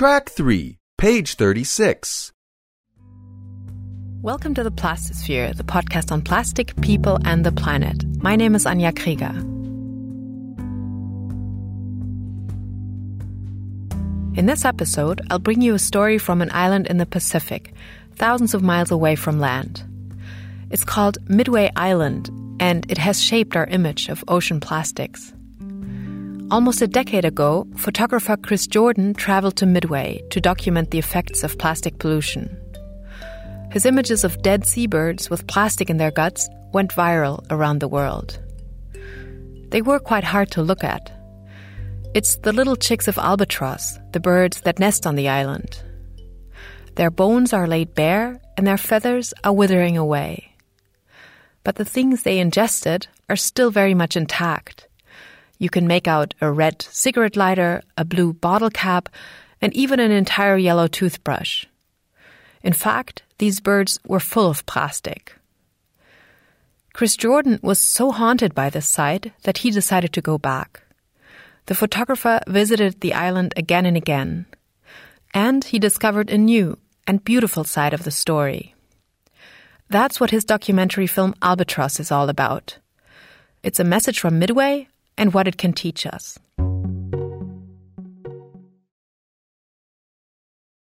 Track 3, page 36. Welcome to the Plastisphere, the podcast on plastic, people, and the planet. My name is Anja Krieger. In this episode, I'll bring you a story from an island in the Pacific, thousands of miles away from land. It's called Midway Island, and it has shaped our image of ocean plastics. Almost a decade ago, photographer Chris Jordan traveled to Midway to document the effects of plastic pollution. His images of dead seabirds with plastic in their guts went viral around the world. They were quite hard to look at. It's the little chicks of albatross, the birds that nest on the island. Their bones are laid bare and their feathers are withering away. But the things they ingested are still very much intact. You can make out a red cigarette lighter, a blue bottle cap, and even an entire yellow toothbrush. In fact, these birds were full of plastic. Chris Jordan was so haunted by this sight that he decided to go back. The photographer visited the island again and again, and he discovered a new and beautiful side of the story. That's what his documentary film Albatross is all about. It's a message from Midway and what it can teach us.